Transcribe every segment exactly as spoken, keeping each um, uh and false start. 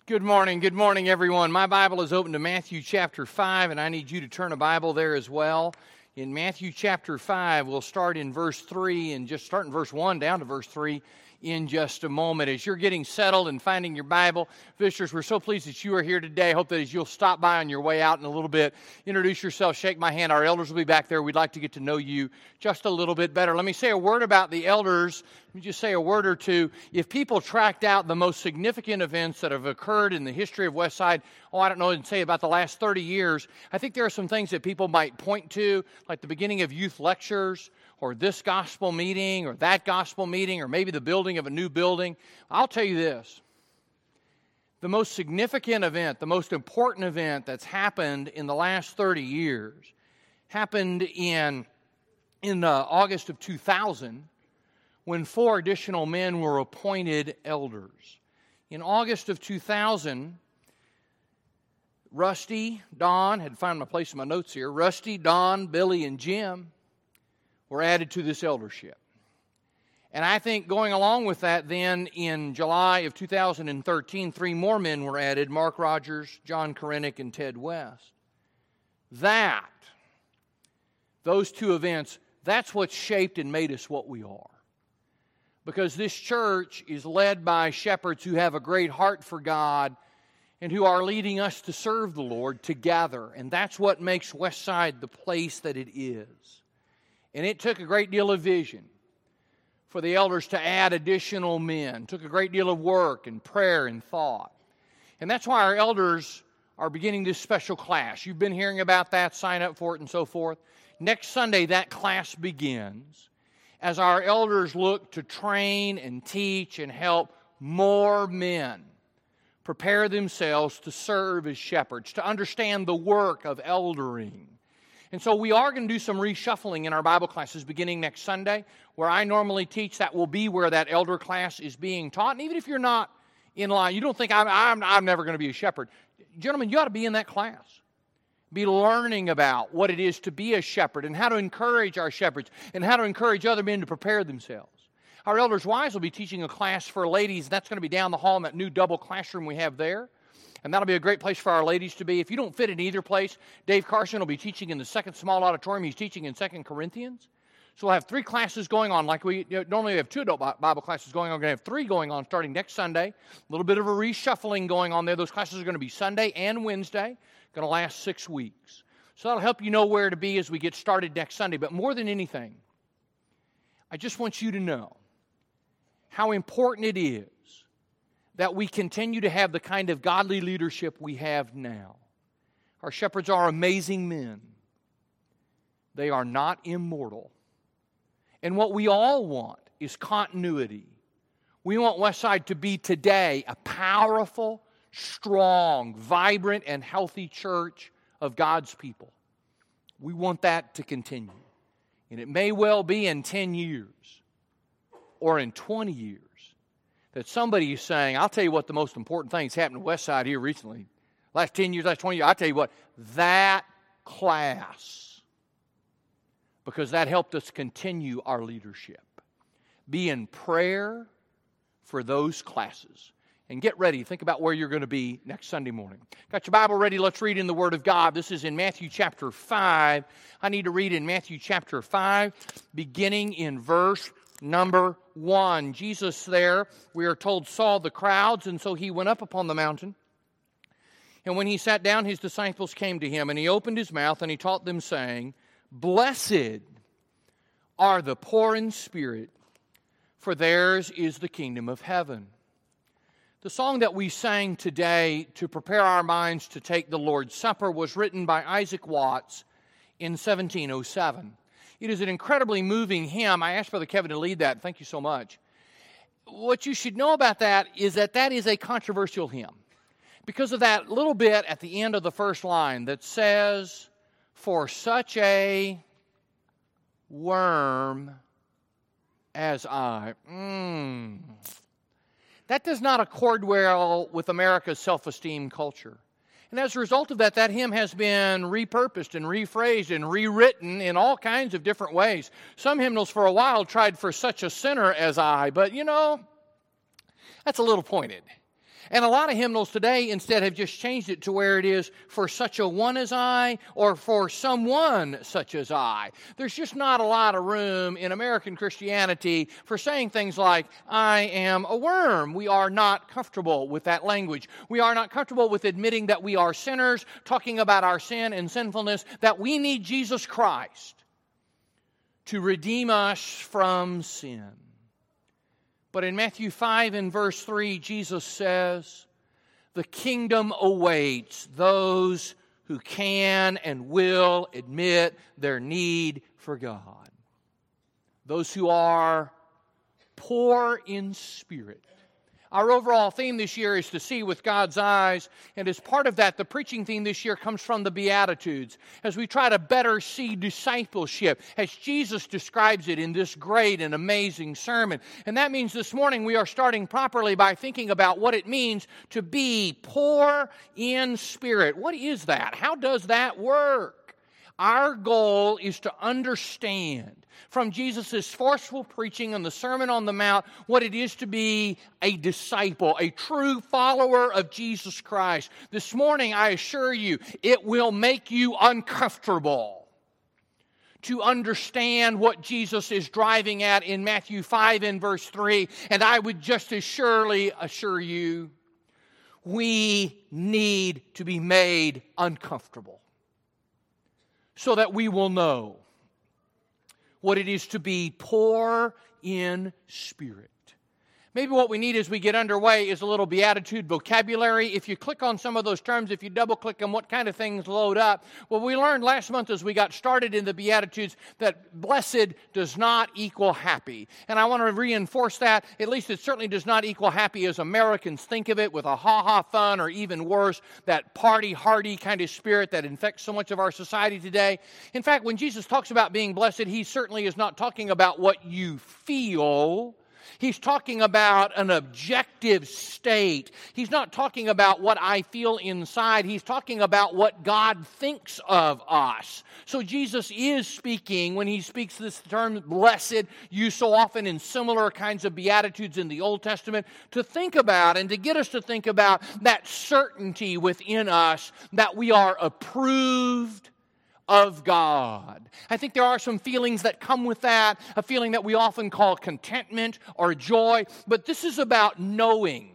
Good morning, good morning, everyone. My Bible is open to Matthew chapter five, and I need you to turn a Bible there as well. In Matthew chapter five, we'll start in verse three, and just start in verse one down to verse three in just a moment. As you're getting settled and finding your Bible, visitors, we're so pleased that you are here today. I hope that as you'll stop by on your way out in a little bit, introduce yourself, shake my hand. Our elders will be back there. We'd like to get to know you just a little bit better. Let me say a word about the elders. Let me just say a word or two. If people tracked out the most significant events that have occurred in the history of Westside, oh, I don't know, and say about the last thirty years, I think there are some things that people might point to, like the beginning of youth lectures, or this gospel meeting, or that gospel meeting, or maybe the building of a new building. I'll tell you this. The most significant event, the most important event that's happened in the last thirty years happened in, in uh, August of two thousand, when four additional men were appointed elders. In August of two thousand, Rusty, Don, had to find my place in my notes here, Rusty, Don, Billy, and Jim were added to this eldership. And I think going along with that, then in July of two thousand thirteen, three more men were added, Mark Rogers, John Korenick, and Ted West. That, those two events, that's what shaped and made us what we are. Because this church is led by shepherds who have a great heart for God and who are leading us to serve the Lord together. And that's what makes Westside the place that it is. And it took a great deal of vision for the elders to add additional men. It took a great deal of work and prayer and thought. And that's why our elders are beginning this special class. You've been hearing about that, sign up for it and so forth. Next Sunday, that class begins as our elders look to train and teach and help more men prepare themselves to serve as shepherds, to understand the work of eldering. And so we are going to do some reshuffling in our Bible classes beginning next Sunday. Where I normally teach, that will be where that elder class is being taught. And even if you're not in line, you don't think, I'm, I'm, I'm never going to be a shepherd. Gentlemen, you ought to be in that class. Be learning about what it is to be a shepherd and how to encourage our shepherds and how to encourage other men to prepare themselves. Our elders' wives will be teaching a class for ladies. That's going to be down the hall in that new double classroom we have there. And that'll be a great place for our ladies to be. If you don't fit in either place, Dave Carson will be teaching in the second small auditorium. He's teaching in Second Corinthians. So we'll have three classes going on. Like we you know, normally have two adult Bible classes going on. We're going to have three going on starting next Sunday. A little bit of a reshuffling going on there. Those classes are going to be Sunday and Wednesday. Going to last six weeks. So that'll help you know where to be as we get started next Sunday. But more than anything, I just want you to know how important it is that we continue to have the kind of godly leadership we have now. Our shepherds are amazing men. They are not immortal. And what we all want is continuity. We want Westside to be today a powerful, strong, vibrant, and healthy church of God's people. We want that to continue. And it may well be in ten years or in twenty years that somebody is saying, I'll tell you what the most important thing that's happened to Westside here recently. Last ten years, last twenty years, I'll tell you what, that class. Because that helped us continue our leadership. Be in prayer for those classes. And get ready. Think about where you're going to be next Sunday morning. Got your Bible ready? Let's read in the Word of God. This is in Matthew chapter five. I need to read in Matthew chapter five, beginning in verse number one. Jesus there, we are told, saw the crowds, and so he went up upon the mountain. And when he sat down, his disciples came to him, and he opened his mouth, and he taught them, saying, Blessed are the poor in spirit, for theirs is the kingdom of heaven. The song that we sang today to prepare our minds to take the Lord's Supper was written by Isaac Watts in seventeen oh seven. It is an incredibly moving hymn. I asked Brother Kevin to lead that. Thank you so much. What you should know about that is that that is a controversial hymn because of that little bit at the end of the first line that says, for such a worm as I. Mm. That does not accord well with America's self-esteem culture. And as a result of that, that hymn has been repurposed and rephrased and rewritten in all kinds of different ways. Some hymnals for a while tried for such a sinner as I, but you know, that's a little pointed. And a lot of hymnals today instead have just changed it to where it is for such a one as I or for someone such as I. There's just not a lot of room in American Christianity for saying things like, I am a worm. We are not comfortable with that language. We are not comfortable with admitting that we are sinners, talking about our sin and sinfulness, that we need Jesus Christ to redeem us from sin. But in Matthew five and verse three, Jesus says, the kingdom awaits those who can and will admit their need for God. Those who are poor in spirit. Our overall theme this year is to see with God's eyes, and as part of that, the preaching theme this year comes from the Beatitudes, as we try to better see discipleship, as Jesus describes it in this great and amazing sermon. And that means this morning we are starting properly by thinking about what it means to be poor in spirit. What is that? How does that work? Our goal is to understand from Jesus' forceful preaching on the Sermon on the Mount what it is to be a disciple, a true follower of Jesus Christ. This morning, I assure you, it will make you uncomfortable to understand what Jesus is driving at in Matthew five and verse three. And I would just as surely assure you, we need to be made uncomfortable so that we will know what it is to be poor in spirit. Maybe what we need as we get underway is a little Beatitude vocabulary. If you click on some of those terms, if you double-click them, what kind of things load up? Well, we learned last month as we got started in the Beatitudes that blessed does not equal happy. And I want to reinforce that. At least it certainly does not equal happy as Americans think of it, with a ha-ha fun, or even worse, that party-hardy kind of spirit that infects so much of our society today. In fact, when Jesus talks about being blessed, he certainly is not talking about what you feel. He's talking about an objective state. He's not talking about what I feel inside. He's talking about what God thinks of us. So Jesus is speaking, when he speaks this term blessed, used so often in similar kinds of Beatitudes in the Old Testament, to think about and to get us to think about that certainty within us that we are approved of God. I think there are some feelings that come with that, a feeling that we often call contentment or joy, but this is about knowing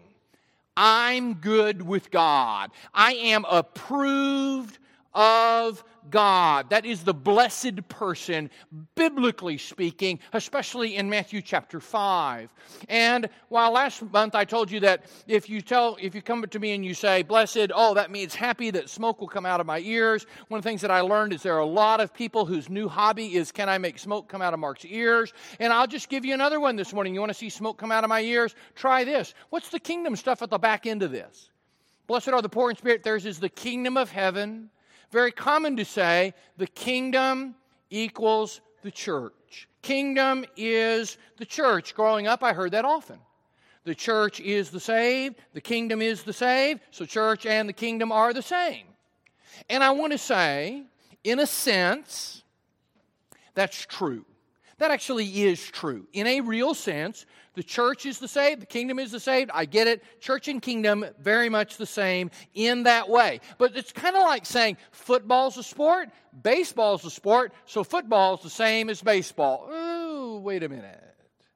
I'm good with God. I am approved of God. That is the blessed person, biblically speaking, especially in Matthew chapter five. And while last month I told you that if you tell, if you come to me and you say, blessed, oh, that means happy, that smoke will come out of my ears. One of the things that I learned is there are a lot of people whose new hobby is, can I make smoke come out of Mark's ears? And I'll just give you another one this morning. You want to see smoke come out of my ears? Try this. What's the kingdom stuff at the back end of this? Blessed are the poor in spirit. Theirs is the kingdom of heaven. Very common to say the kingdom equals the church. Kingdom is the church. Growing up, I heard that often. The church is the saved, the kingdom is the saved, so church and the kingdom are the same. And I want to say, in a sense, that's true. That actually is true. In a real sense, the church is the saved, the kingdom is the saved. I get it. Church and kingdom, very much the same in that way. But it's kind of like saying football's a sport, baseball's a sport, so football's the same as baseball. Ooh, wait a minute.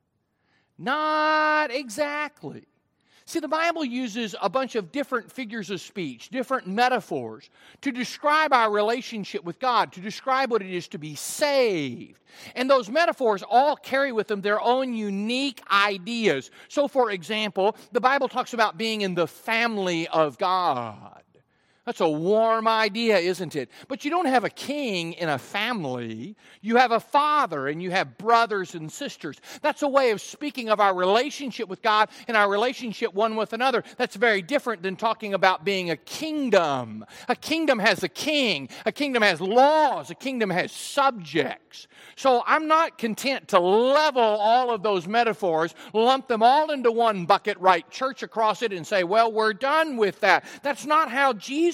Not exactly. See, the Bible uses a bunch of different figures of speech, different metaphors, to describe our relationship with God, to describe what it is to be saved. And those metaphors all carry with them their own unique ideas. So, for example, the Bible talks about being in the family of God. That's a warm idea, isn't it? But you don't have a king in a family. You have a father and you have brothers and sisters. That's a way of speaking of our relationship with God and our relationship one with another. That's very different than talking about being a kingdom. A kingdom has a king. A kingdom has laws. A kingdom has subjects. So I'm not content to level all of those metaphors, lump them all into one bucket, write church across it, and say, well, we're done with that. That's not how Jesus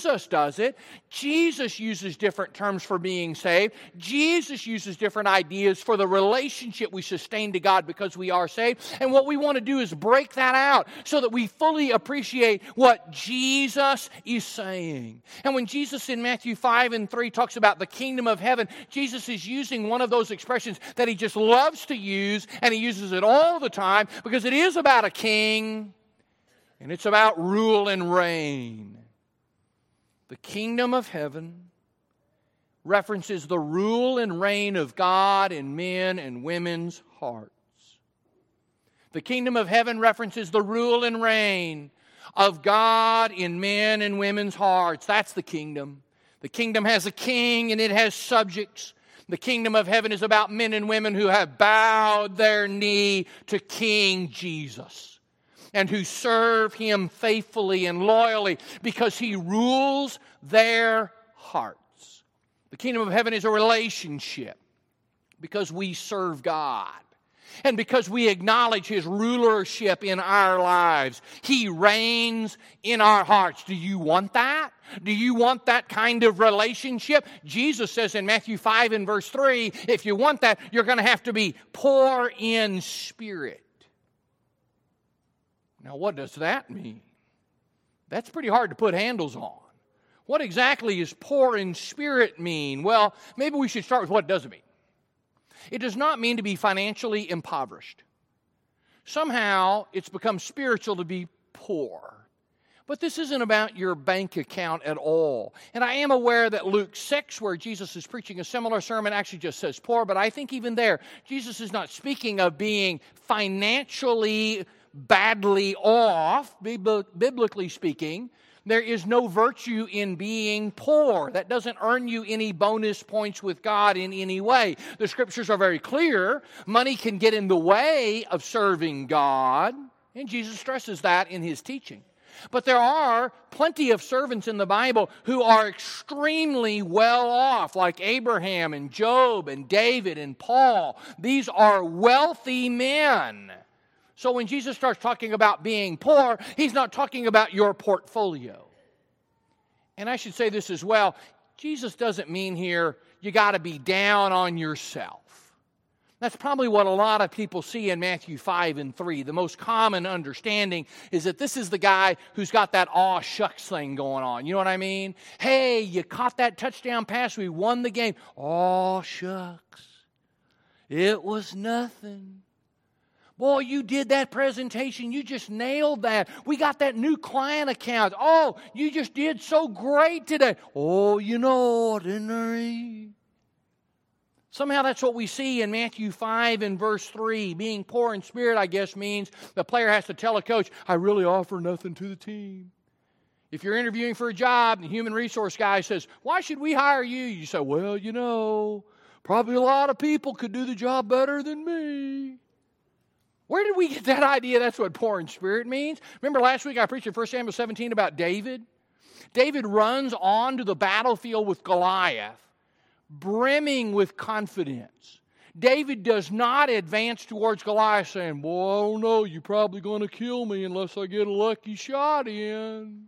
Jesus does it. Jesus uses different terms for being saved. Jesus uses different ideas for the relationship we sustain to God because we are saved. And what we want to do is break that out so that we fully appreciate what Jesus is saying. And when Jesus in Matthew five and three talks about the kingdom of heaven, Jesus is using one of those expressions that he just loves to use, and he uses it all the time because it is about a king. And it's about rule and reign. The kingdom of heaven references the rule and reign of God in men and women's hearts. The kingdom of heaven references the rule and reign of God in men and women's hearts. That's the kingdom. The kingdom has a king and it has subjects. The kingdom of heaven is about men and women who have bowed their knee to King Jesus, and who serve him faithfully and loyally because he rules their hearts. The kingdom of heaven is a relationship because we serve God and because we acknowledge his rulership in our lives. He reigns in our hearts. Do you want that? Do you want that kind of relationship? Jesus says in Matthew five and verse three, if you want that, you're going to have to be poor in spirit. Now, what does that mean? That's pretty hard to put handles on. What exactly does poor in spirit mean? Well, maybe we should start with what it doesn't mean. It does not mean to be financially impoverished. Somehow, it's become spiritual to be poor. But this isn't about your bank account at all. And I am aware that Luke six, where Jesus is preaching a similar sermon, actually just says poor. But I think even there, Jesus is not speaking of being financially badly off, biblically speaking. There is no virtue in being poor. That doesn't earn you any bonus points with God in any way. The scriptures are very clear. Money can get in the way of serving God, and Jesus stresses that in his teaching. But there are plenty of servants in the Bible who are extremely well off, like Abraham and Job and David and Paul. These are wealthy men. So when Jesus starts talking about being poor, he's not talking about your portfolio. And I should say this as well. Jesus doesn't mean here you got to be down on yourself. That's probably what a lot of people see in Matthew five and three. The most common understanding is that this is the guy who's got that aw shucks thing going on. You know what I mean? Hey, you caught that touchdown pass. We won the game. Aw shucks. It was nothing. Boy, you did that presentation. You just nailed that. We got that new client account. Oh, you just did so great today. Oh, you know, didn't I? Somehow that's what we see in Matthew five and verse three. Being poor in spirit, I guess, means the player has to tell a coach, I really offer nothing to the team. If you're interviewing for a job and the human resource guy says, why should we hire you? You say, well, you know, probably a lot of people could do the job better than me. Where did we get that idea? That's what poor in spirit means. Remember last week I preached in First Samuel seventeen about David? David runs onto the battlefield with Goliath, brimming with confidence. David does not advance towards Goliath saying, boy, I don't know, you're probably going to kill me unless I get a lucky shot in.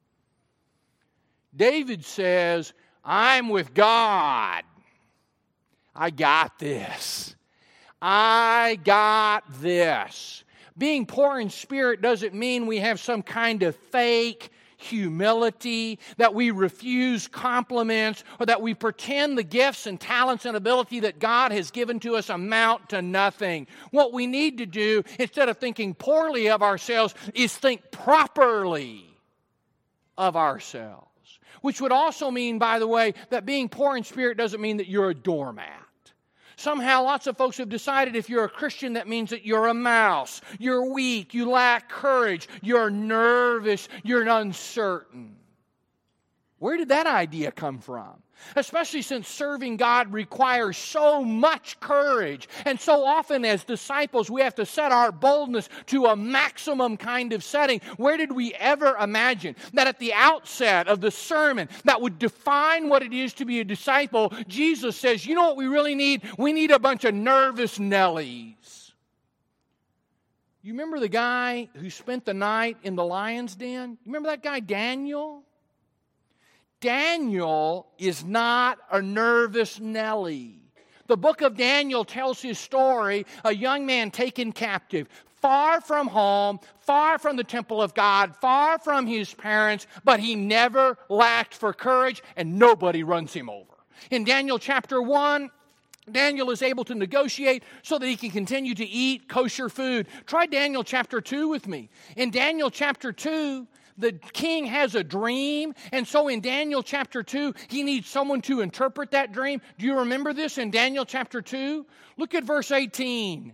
David says, I'm with God. I got this. I got this. Being poor in spirit doesn't mean we have some kind of fake humility, that we refuse compliments, or that we pretend the gifts and talents and ability that God has given to us amount to nothing. What we need to do, instead of thinking poorly of ourselves, is think properly of ourselves. Which would also mean, by the way, that being poor in spirit doesn't mean that you're a doormat. Somehow lots of folks have decided if you're a Christian, that means that you're a mouse. You're weak. You lack courage. You're nervous. You're uncertain. Where did that idea come from? Especially since serving God requires so much courage. And so often as disciples, we have to set our boldness to a maximum kind of setting. Where did we ever imagine that at the outset of the sermon that would define what it is to be a disciple, Jesus says, you know what we really need? We need a bunch of nervous Nellies. You remember the guy who spent the night in the lion's den? You remember that guy, Daniel? Daniel is not a nervous Nelly. The book of Daniel tells his story, a young man taken captive, far from home, far from the temple of God, far from his parents, but he never lacked for courage, and nobody runs him over. In Daniel chapter one, Daniel is able to negotiate so that he can continue to eat kosher food. Try Daniel chapter two with me. In Daniel chapter two, the king has a dream, and so in Daniel chapter two, he needs someone to interpret that dream. Do you remember this in Daniel chapter two? Look at verse eighteen.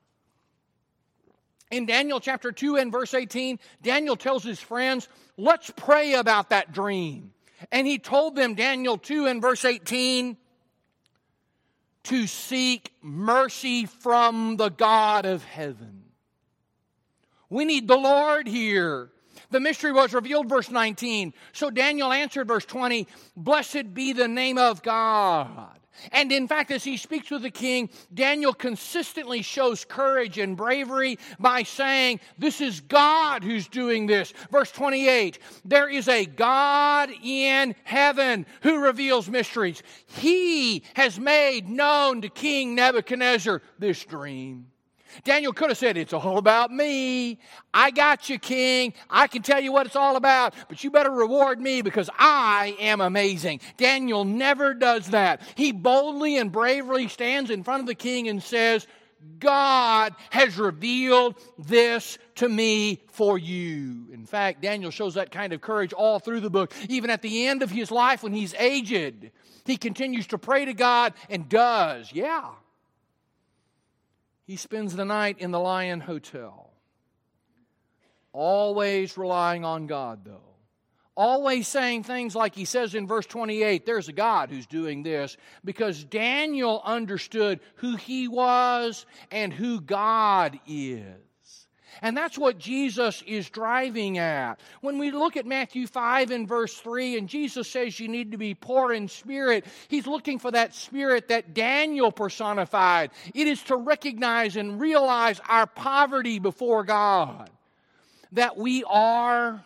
In Daniel chapter two and verse eighteen, Daniel tells his friends, let's pray about that dream. And he told them, Daniel two and verse eighteen, to seek mercy from the God of heaven. We need the Lord here. The mystery was revealed, verse nineteen. So Daniel answered, verse twenty, blessed be the name of God. And in fact, as he speaks with the king, Daniel consistently shows courage and bravery by saying, this is God who's doing this. Verse twenty-eight, there is a God in heaven who reveals mysteries. He has made known to King Nebuchadnezzar this dream. Daniel could have said, it's all about me. I got you, king. I can tell you what it's all about, but you better reward me because I am amazing. Daniel never does that. He boldly and bravely stands in front of the king and says, God has revealed this to me for you. In fact, Daniel shows that kind of courage all through the book. Even at the end of his life when he's aged, he continues to pray to God and does, yeah. He spends the night in the Lion Hotel. Always relying on God, though. Always saying things like he says in verse twenty-eight, there's a God who's doing this, because Daniel understood who he was and who God is. And that's what Jesus is driving at. When we look at Matthew five and verse three, and Jesus says you need to be poor in spirit, he's looking for that spirit that Daniel personified. It is to recognize and realize our poverty before God. That we are,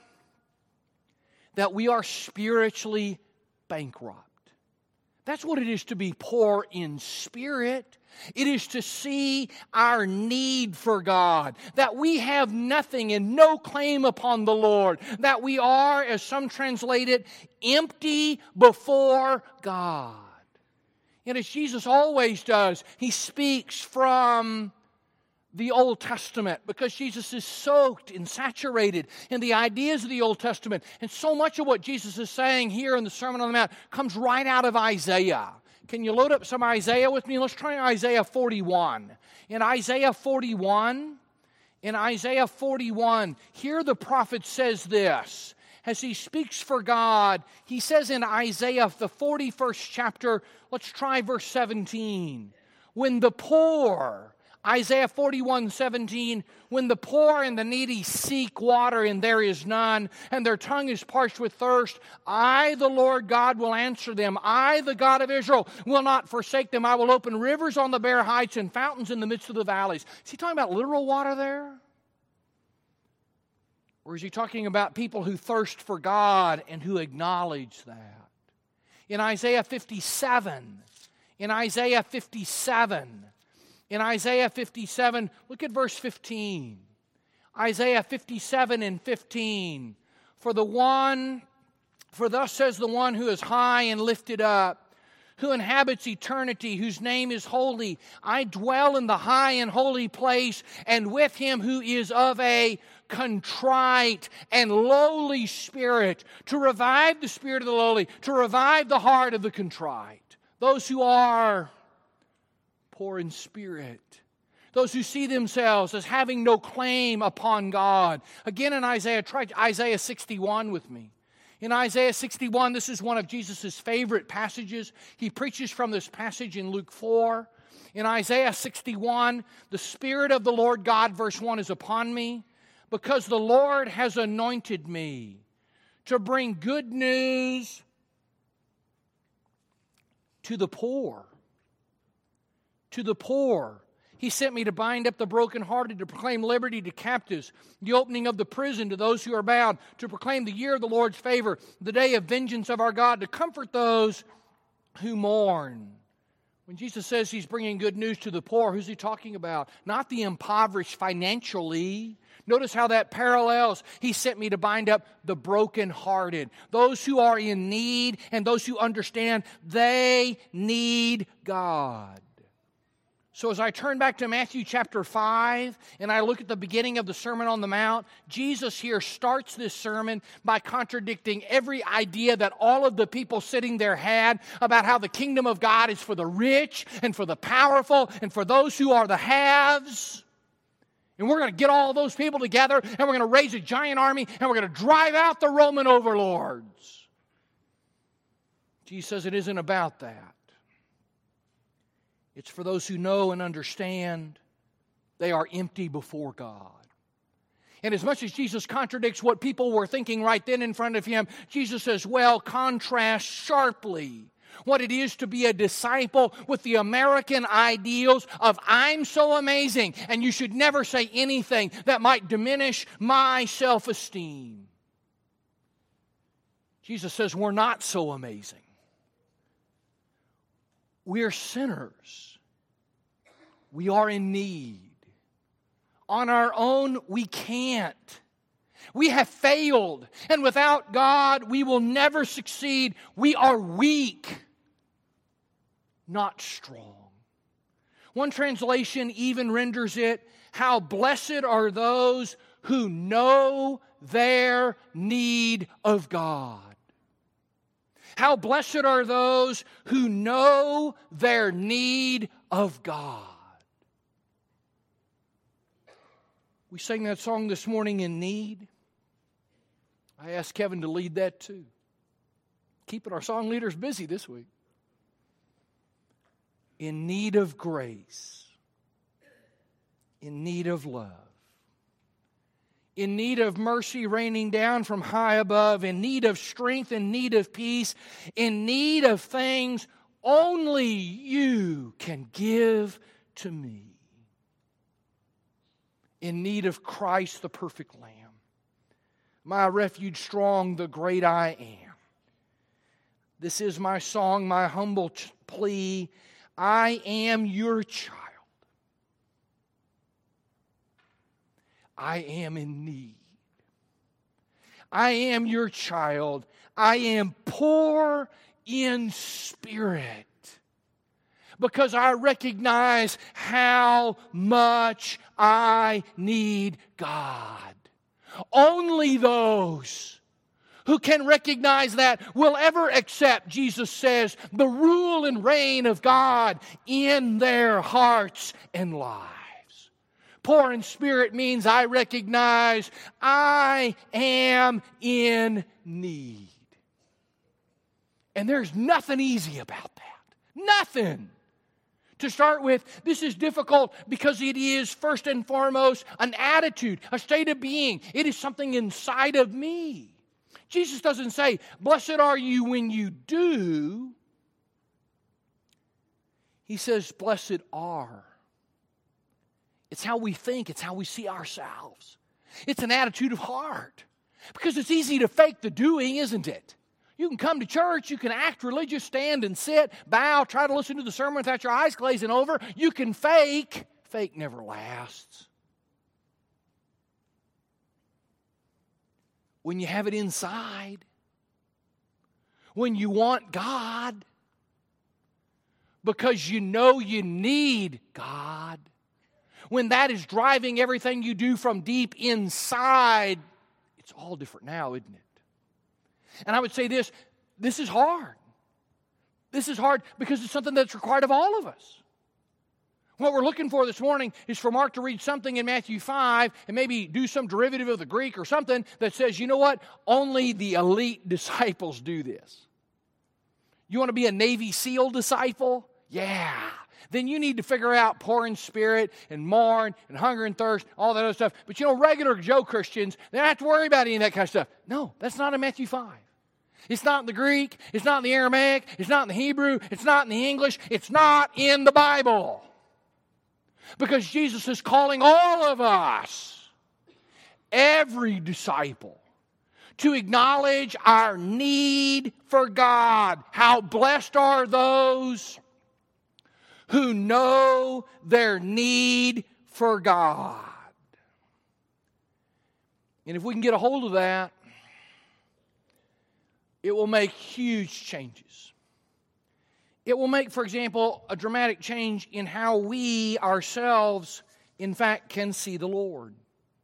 that we are spiritually bankrupt. That's what it is to be poor in spirit. It is to see our need for God, that we have nothing and no claim upon the Lord, that we are, as some translate it, empty before God. And as Jesus always does, he speaks from the Old Testament, because Jesus is soaked and saturated in the ideas of the Old Testament. And so much of what Jesus is saying here in the Sermon on the Mount comes right out of Isaiah. Can you load up some Isaiah with me? Let's try Isaiah forty-one. In Isaiah forty-one, in Isaiah forty-one, here the prophet says this. As he speaks for God, he says in Isaiah, the forty-first chapter, let's try verse seventeen. When the poor, Isaiah forty-one seventeen, when the poor and the needy seek water and there is none, and their tongue is parched with thirst, I, the Lord God, will answer them. I, the God of Israel, will not forsake them. I will open rivers on the bare heights and fountains in the midst of the valleys. Is he talking about literal water there? Or is he talking about people who thirst for God and who acknowledge that? In Isaiah fifty-seven, in Isaiah fifty-seven, In Isaiah fifty-seven, look at verse fifteen. Isaiah fifty-seven and fifteen. For the one, for thus says the one who is high and lifted up, who inhabits eternity, whose name is holy. I dwell in the high and holy place, and with him who is of a contrite and lowly spirit, to revive the spirit of the lowly, to revive the heart of the contrite. Those who are poor in spirit. Those who see themselves as having no claim upon God. Again in Isaiah, try Isaiah sixty-one with me. In Isaiah sixty-one, this is one of Jesus' favorite passages. He preaches from this passage in Luke four. In Isaiah sixty-one, the Spirit of the Lord God, verse one, is upon me, because the Lord has anointed me to bring good news to the poor. To the poor. He sent me to bind up the brokenhearted, to proclaim liberty to captives, the opening of the prison to those who are bound, to proclaim the year of the Lord's favor, the day of vengeance of our God, to comfort those who mourn. When Jesus says He's bringing good news to the poor, who's He talking about? Not the impoverished financially. Notice how that parallels. He sent me to bind up the brokenhearted, those who are in need and those who understand they need God. So as I turn back to Matthew chapter five and I look at the beginning of the Sermon on the Mount, Jesus here starts this sermon by contradicting every idea that all of the people sitting there had about how the kingdom of God is for the rich and for the powerful and for those who are the haves. And we're going to get all those people together and we're going to raise a giant army and we're going to drive out the Roman overlords. Jesus says it isn't about that. It's for those who know and understand they are empty before God. And as much as Jesus contradicts what people were thinking right then in front of Him, Jesus says, well, contrast sharply what it is to be a disciple with the American ideals of I'm so amazing and you should never say anything that might diminish my self-esteem. Jesus says we're not so amazing. We're sinners. We are in need. On our own, we can't. We have failed. And without God, we will never succeed. We are weak, not strong. One translation even renders it, how blessed are those who know their need of God. How blessed are those who know their need of God. We sang that song this morning, In Need. I asked Kevin to lead that too. Keeping our song leaders busy this week. In need of grace. In need of love. In need of mercy raining down from high above, in need of strength, in need of peace, in need of things only you can give to me. In need of Christ, the perfect Lamb. My refuge strong, the great I am. This is my song, my humble plea. I am your child. I am in need. I am your child. I am poor in spirit because I recognize how much I need God. Only those who can recognize that will ever accept, Jesus says, the rule and reign of God in their hearts and lives. Poor in spirit means I recognize I am in need. And there's nothing easy about that. Nothing. To start with, this is difficult because it is first and foremost an attitude, a state of being. It is something inside of me. Jesus doesn't say, blessed are you when you do. He says, blessed are. It's how we think. It's how we see ourselves. It's an attitude of heart. Because it's easy to fake the doing, isn't it? You can come to church. You can act religious, stand and sit, bow, try to listen to the sermon without your eyes glazing over. You can fake. Fake never lasts. When you have it inside, when you want God, because you know you need God, when that is driving everything you do from deep inside, it's all different now, isn't it? And I would say this, this is hard. This is hard because it's something that's required of all of us. What we're looking for this morning is for Mark to read something in Matthew five and maybe do some derivative of the Greek or something that says, you know what? Only the elite disciples do this. You want to be a Navy SEAL disciple? Yeah. Then you need to figure out poor in spirit and mourn and hunger and thirst, all that other stuff. But you know, regular Joe Christians, they don't have to worry about any of that kind of stuff. No, that's not in Matthew five. It's not in the Greek. It's not in the Aramaic. It's not in the Hebrew. It's not in the English. It's not in the Bible. Because Jesus is calling all of us, every disciple, to acknowledge our need for God. How blessed are those who know their need for God. And if we can get a hold of that, it will make huge changes. It will make, for example, a dramatic change in how we ourselves, in fact, can see the Lord.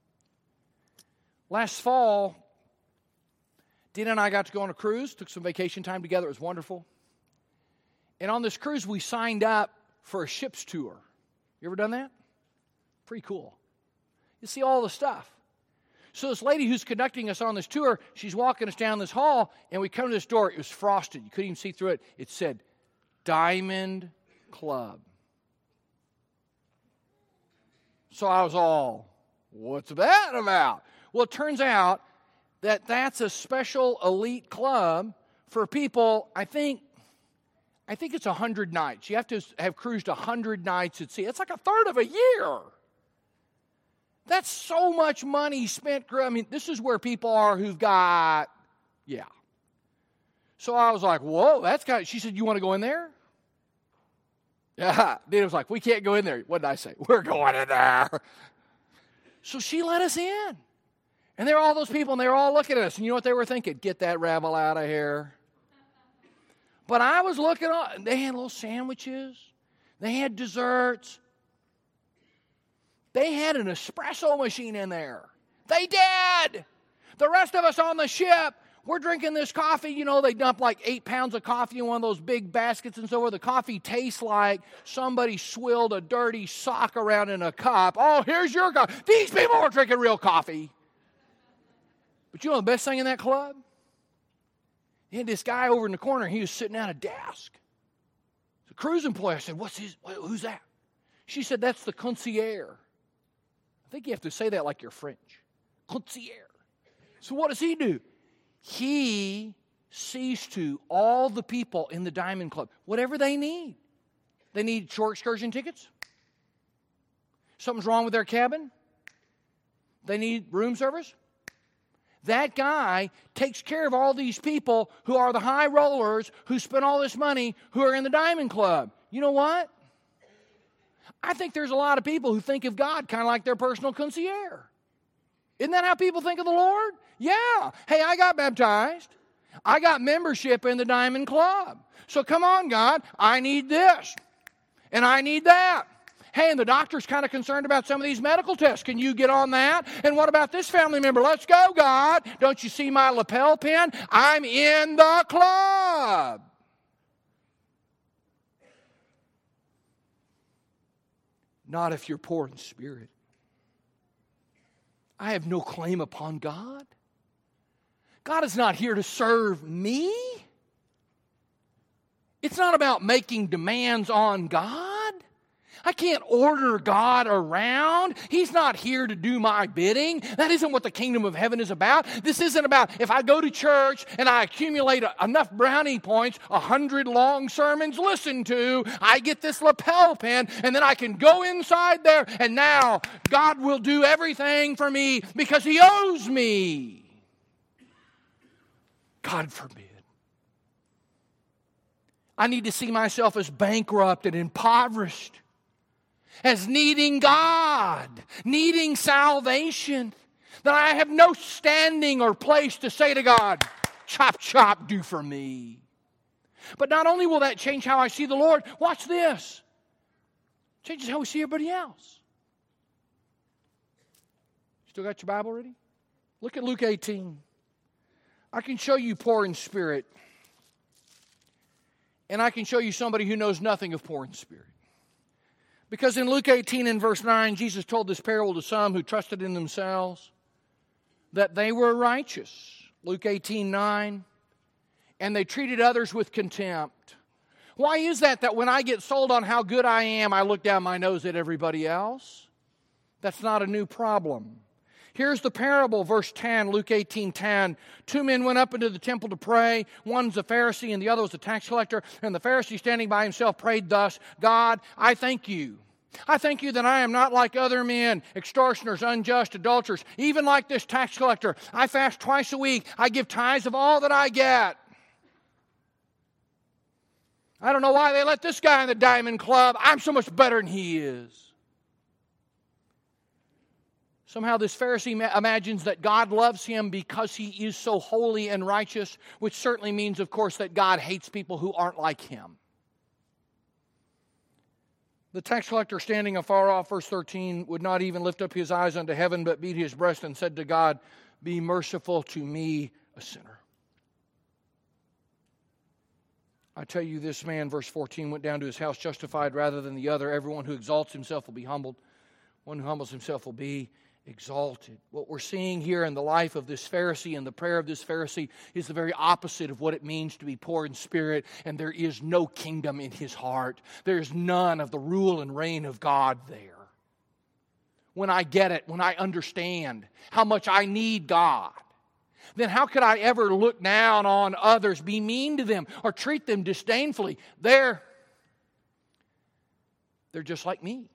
Last fall, Dina and I got to go on a cruise, took some vacation time together. It was wonderful. And on this cruise, we signed up for a ship's tour. You ever done that? Pretty cool. You see all the stuff. So this lady who's conducting us on this tour, she's walking us down this hall, and we come to this door. It was frosted. You couldn't even see through it. It said, Diamond Club. So I was all, what's that about? Well, it turns out that that's a special elite club for people, I think, I think it's one hundred nights. You have to have cruised one hundred nights at sea. It's like a third of a year. That's so much money spent. I mean, this is where people are who've got, yeah. So I was like, whoa, that's kind of, she said, you want to go in there? Yeah. Dina was like, we can't go in there. What did I say? We're going in there. So she let us in. And there were all those people, and they were all looking at us. And you know what they were thinking? Get that rabble out of here. But I was looking on. They had little sandwiches. They had desserts. They had an espresso machine in there. They did. The rest of us on the ship, we're drinking this coffee. You know, they dump like eight pounds of coffee in one of those big baskets and so forth. The coffee tastes like somebody swilled a dirty sock around in a cup. Oh, here's your coffee. These people are drinking real coffee. But you know the best thing in that club? He had this guy over in the corner. He was sitting at a desk. The cruise employee. I said, "What's his? Who's that?" She said, "That's the concierge." I think you have to say that like you're French. Concierge. So what does he do? He sees to all the people in the Diamond Club, whatever they need. They need shore excursion tickets. Something's wrong with their cabin. They need room service. That guy takes care of all these people who are the high rollers, who spend all this money, who are in the Diamond Club. You know what? I think there's a lot of people who think of God kind of like their personal concierge. Isn't that how people think of the Lord? Yeah. Hey, I got baptized. I got membership in the Diamond Club. So come on, God, I need this. And I need that. Hey, and the doctor's kind of concerned about some of these medical tests. Can you get on that? And what about this family member? Let's go, God. Don't you see my lapel pin? I'm in the club. Not if you're poor in spirit. I have no claim upon God. God is not here to serve me. It's not about making demands on God. I can't order God around. He's not here to do my bidding. That isn't what the kingdom of heaven is about. This isn't about if I go to church and I accumulate enough brownie points, a hundred long sermons listened to, I get this lapel pin, and then I can go inside there, and now God will do everything for me because He owes me. God forbid. I need to see myself as bankrupt and impoverished, as needing God, needing salvation, that I have no standing or place to say to God, chop, chop, do for me. But not only will that change how I see the Lord, watch this. It changes how we see everybody else. Still got your Bible ready? Look at Luke eighteen. I can show you poor in spirit, and I can show you somebody who knows nothing of poor in spirit. Because in Luke eighteen and verse nine, Jesus told this parable to some who trusted in themselves that they were righteous. Luke eighteen nine. And they treated others with contempt. Why is that that when I get sold on how good I am, I look down my nose at everybody else? That's not a new problem. Here's the parable, verse ten, Luke eighteen ten. Two men went up into the temple to pray. One's a Pharisee and the other was a tax collector. And the Pharisee, standing by himself, prayed thus, God, I thank you I thank you that I am not like other men, extortioners, unjust, adulterers, even like this tax collector. I fast twice a week. I give tithes of all that I get. I don't know why they let this guy in the Diamond Club. I'm so much better than he is. Somehow this Pharisee imagines that God loves him because he is so holy and righteous, which certainly means, of course, that God hates people who aren't like him. The tax collector, standing afar off, verse thirteen, would not even lift up his eyes unto heaven, but beat his breast and said to God, "Be merciful to me, a sinner." I tell you, this man, verse fourteen, went down to his house justified rather than the other. Everyone who exalts himself will be humbled. One who humbles himself will be exalted. What we're seeing here in the life of this Pharisee and the prayer of this Pharisee is the very opposite of what it means to be poor in spirit, and there is no kingdom in his heart. There is none of the rule and reign of God there. When I get it, when I understand how much I need God, then how could I ever look down on others, be mean to them, or treat them disdainfully? They're, they're just like me.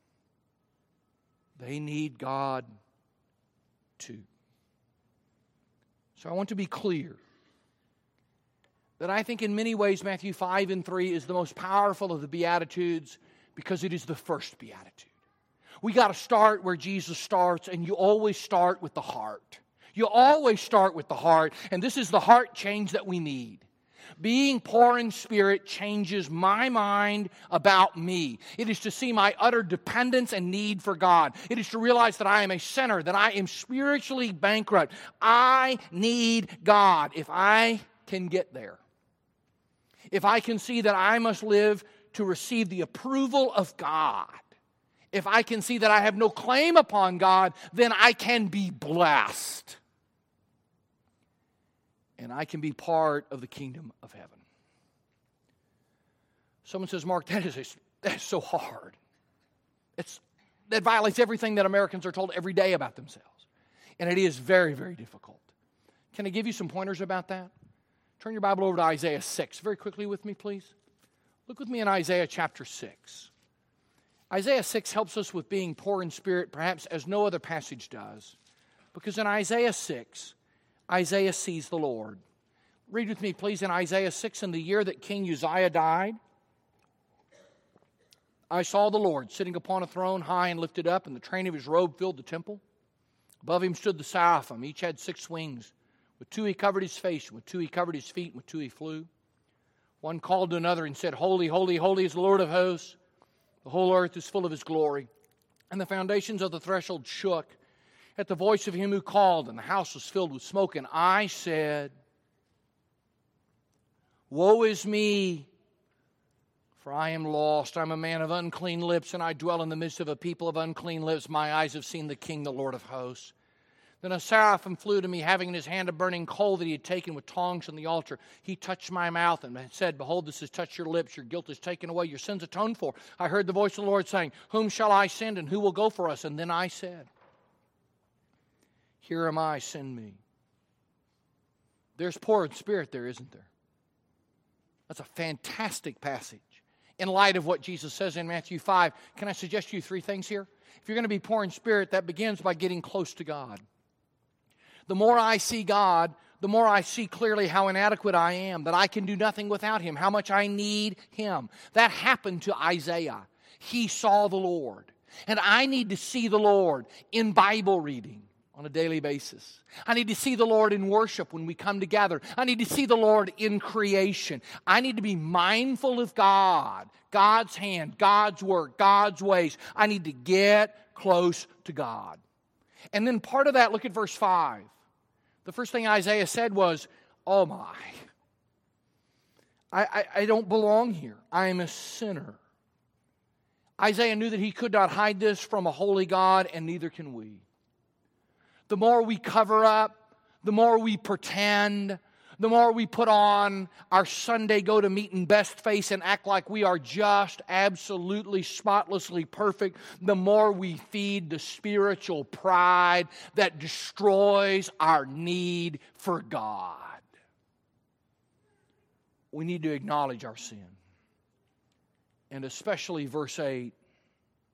They need God too. So I want to be clear that I think in many ways Matthew five and three is the most powerful of the Beatitudes because it is the first Beatitude. We got to start where Jesus starts, and you always start with the heart. You always start with the heart, and this is the heart change that we need. Being poor in spirit changes my mind about me. It is to see my utter dependence and need for God. It is to realize that I am a sinner, that I am spiritually bankrupt. I need God. If I can get there, if I can see that I must live to receive the approval of God, if I can see that I have no claim upon God, then I can be blessed. And I can be part of the kingdom of heaven. Someone says, Mark, that is, a, that is so hard. It's, that violates everything that Americans are told every day about themselves. And it is very, very difficult. Can I give you some pointers about that? Turn your Bible over to Isaiah six. Very quickly with me, please. Look with me in Isaiah chapter six. Isaiah six helps us with being poor in spirit, perhaps as no other passage does. Because in Isaiah six, Isaiah sees the Lord. Read with me, please, in Isaiah six. In the year that King Uzziah died, I saw the Lord sitting upon a throne high and lifted up, and the train of his robe filled the temple. Above him stood the seraphim. Each had six wings. With two he covered his face, and with two he covered his feet, and with two he flew. One called to another and said, Holy, holy, holy is the Lord of hosts. The whole earth is full of his glory. And the foundations of the threshold shook at the voice of him who called, and the house was filled with smoke. And I said, Woe is me, for I am lost. I'm a man of unclean lips, and I dwell in the midst of a people of unclean lips. My eyes have seen the King, the Lord of hosts. Then a seraphim flew to me, having in his hand a burning coal that he had taken with tongs from the altar. He touched my mouth and said, Behold, this has touched your lips. Your guilt is taken away. Your sins atoned for. I heard the voice of the Lord saying, Whom shall I send, and who will go for us? And then I said, Here am I, send me. There's poor in spirit there, isn't there? That's a fantastic passage. In light of what Jesus says in Matthew five, can I suggest to you three things here? If you're going to be poor in spirit, that begins by getting close to God. The more I see God, the more I see clearly how inadequate I am, that I can do nothing without Him, how much I need Him. That happened to Isaiah. He saw the Lord. And I need to see the Lord in Bible reading on a daily basis. I need to see the Lord in worship when we come together. I need to see the Lord in creation. I need to be mindful of God, God's hand, God's work, God's ways. I need to get close to God. And then part of that, look at verse five. The first thing Isaiah said was, oh my, I, I, I don't belong here. I am a sinner. Isaiah knew that he could not hide this from a holy God, and neither can we. The more we cover up, the more we pretend, the more we put on our Sunday go-to-meeting best face and act like we are just absolutely spotlessly perfect, the more we feed the spiritual pride that destroys our need for God. We need to acknowledge our sin. And especially verse eight,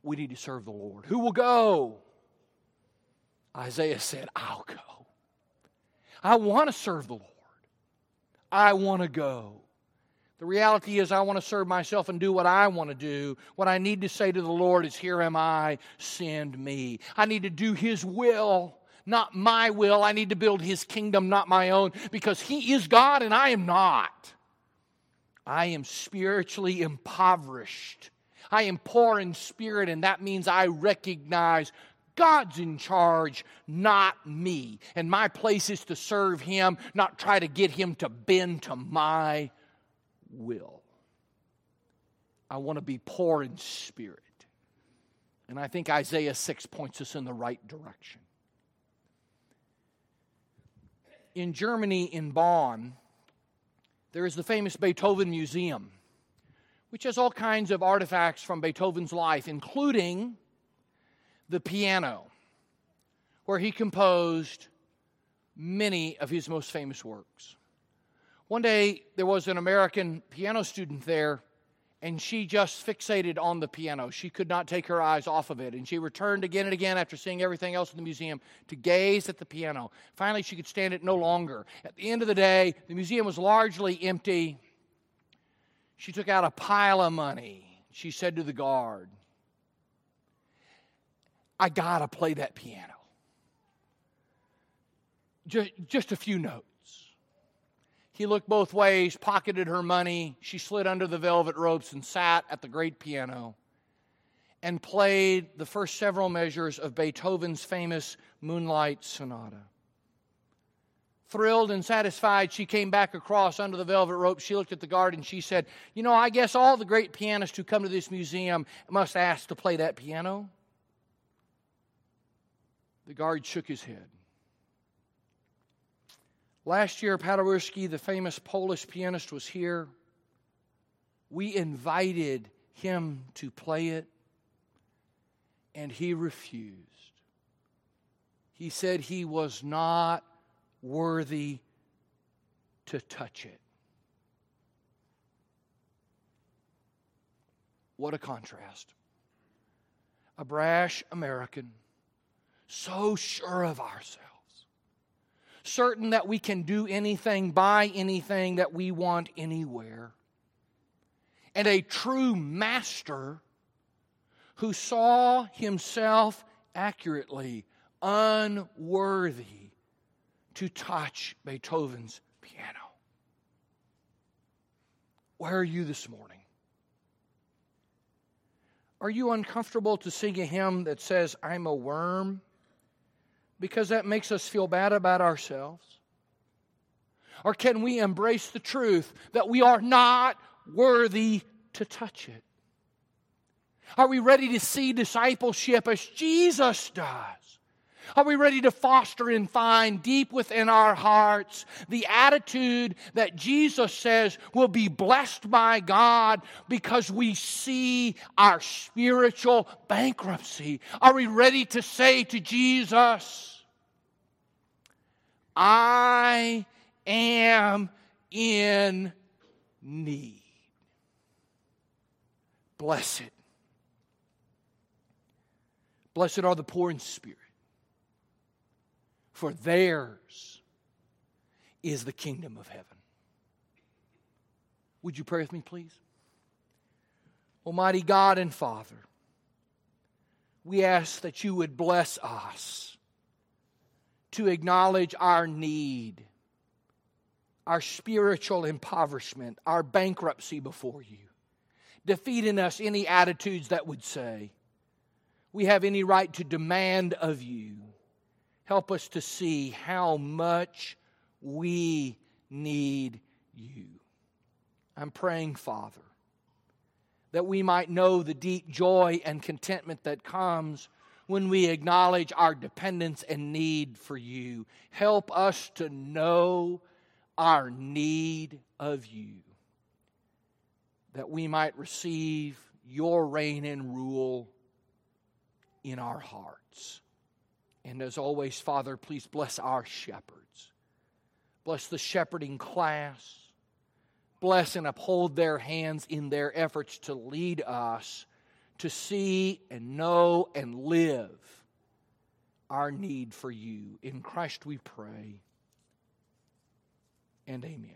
We need to serve the Lord. Who will go? Isaiah said, I'll go. I want to serve the Lord. I want to go. The reality is I want to serve myself and do what I want to do. What I need to say to the Lord is, here am I, send me. I need to do His will, not my will. I need to build His kingdom, not my own, because He is God and I am not. I am spiritually impoverished. I am poor in spirit, and that means I recognize God's in charge, not me. And my place is to serve Him, not try to get Him to bend to my will. I want to be poor in spirit. And I think Isaiah six points us in the right direction. In Germany, in Bonn, there is the famous Beethoven Museum, which has all kinds of artifacts from Beethoven's life, including the piano, where he composed many of his most famous works. One day, there was an American piano student there, and she just fixated on the piano. She could not take her eyes off of it, and she returned again and again after seeing everything else in the museum to gaze at the piano. Finally, she could stand it no longer. At the end of the day, the museum was largely empty. She took out a pile of money. She said to the guard, I gotta play that piano. Just, just a few notes. He looked both ways, pocketed her money. She slid under the velvet ropes and sat at the great piano and played the first several measures of Beethoven's famous Moonlight Sonata. Thrilled and satisfied, she came back across under the velvet rope. She looked at the guard and she said, you know, I guess all the great pianists who come to this museum must ask to play that piano. The guard shook his head. Last year, Paderewski, the famous Polish pianist, was here. We invited him to play it, and he refused. He said he was not worthy to touch it. What a contrast. A brash American, so sure of ourselves, certain that we can do anything, buy anything that we want anywhere. And a true master who saw himself accurately unworthy to touch Beethoven's piano. Where are you this morning? Are you uncomfortable to sing a hymn that says, I'm a worm? Because that makes us feel bad about ourselves? Or can we embrace the truth that we are not worthy to touch it? Are we ready to see discipleship as Jesus does? Are we ready to foster and find deep within our hearts the attitude that Jesus says will be blessed by God because we see our spiritual bankruptcy? Are we ready to say to Jesus, I am in need? Blessed. Blessed are the poor in spirit, for theirs is the kingdom of heaven. Would you pray with me, please? Almighty God and Father, we ask that you would bless us to acknowledge our need, our spiritual impoverishment, our bankruptcy before you. Defeat in us any attitudes that would say we have any right to demand of you. Help us to see how much we need you. I'm praying, Father, that we might know the deep joy and contentment that comes when we acknowledge our dependence and need for you. Help us to know our need of you, that we might receive your reign and rule in our hearts. And as always, Father, please bless our shepherds. Bless the shepherding class. Bless and uphold their hands in their efforts to lead us to see and know and live our need for you. In Christ we pray, and amen.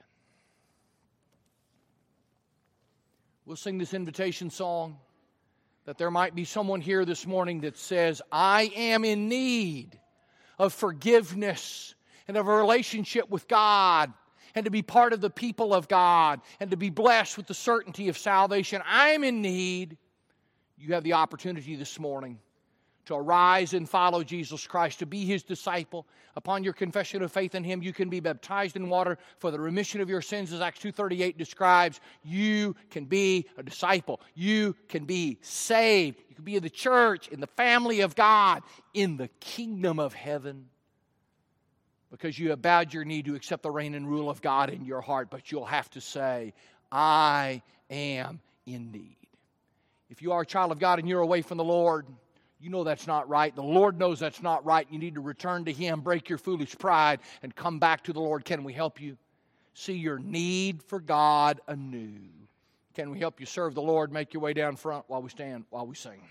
We'll sing this invitation song that there might be someone here this morning that says, I am in need of forgiveness and of a relationship with God, and to be part of the people of God, and to be blessed with the certainty of salvation. I am in need. You have the opportunity this morning to arise and follow Jesus Christ, to be His disciple. Upon your confession of faith in Him, you can be baptized in water for the remission of your sins, as Acts two thirty-eight describes. You can be a disciple. You can be saved. You can be in the church, in the family of God, in the kingdom of heaven, because you have bowed your knee to accept the reign and rule of God in your heart. But you'll have to say, I am in need. If you are a child of God and you're away from the Lord, you know that's not right. The Lord knows that's not right. You need to return to Him, break your foolish pride, and come back to the Lord. Can we help you see your need for God anew? Can we help you serve the Lord? Make your way down front while we stand, while we sing.